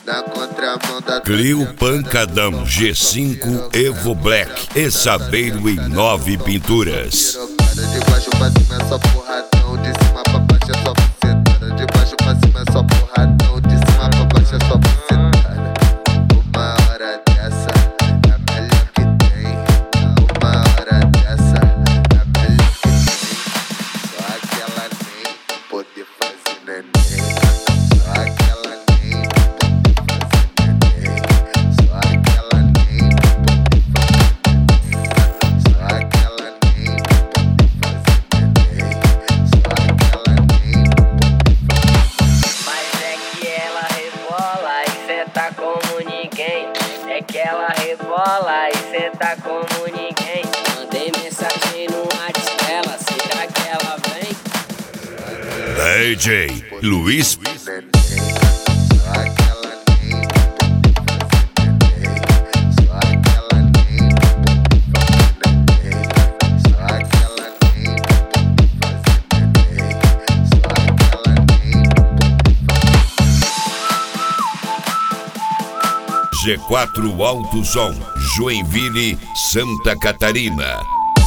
na contramão da Clio Pancadão G5 Evo Black e Saveiro em 9 pinturas. De baixo pra cima é só porradão, de cima pra baixo é só bucetada. De baixo pra cima é só porradão, de cima pra baixo é só bucetada. Uma hora dessa é a melhor que tem. Uma hora dessa é a melhor que tem. Só aquela nem poder fazer neném. Só aquela nem poder fazer neném. Só aquela nem poder fazer neném. Só aquela nem é que ela rebola e senta como ninguém. Mandei mensagem no WhatsApp dela, será que ela vem? DJ Luiz. G4 Alto Som, Joinville, Santa Catarina.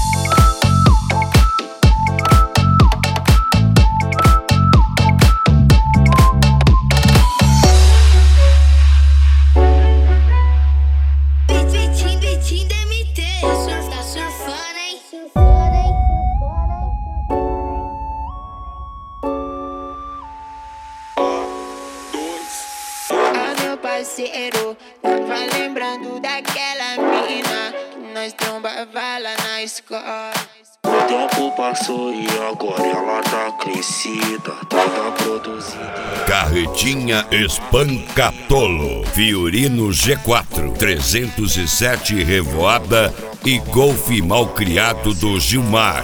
Betinho DMT, tá surfando, hein? Meu parceiro, tava lembrando daquela mina que nós trombava lá na escola. O tempo passou e agora ela tá crescida, toda produzida. Carretinha Espancatolo, Fiorino G4, 307 Revoada e Golf Malcriado do Gilmar.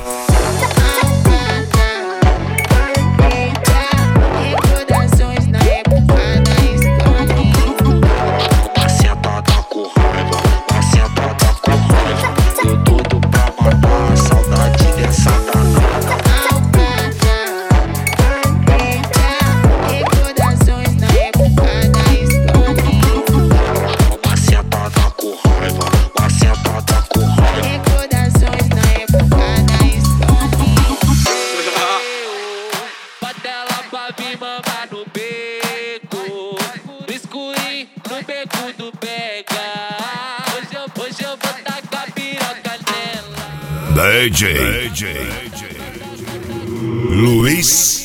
DJ Luiz.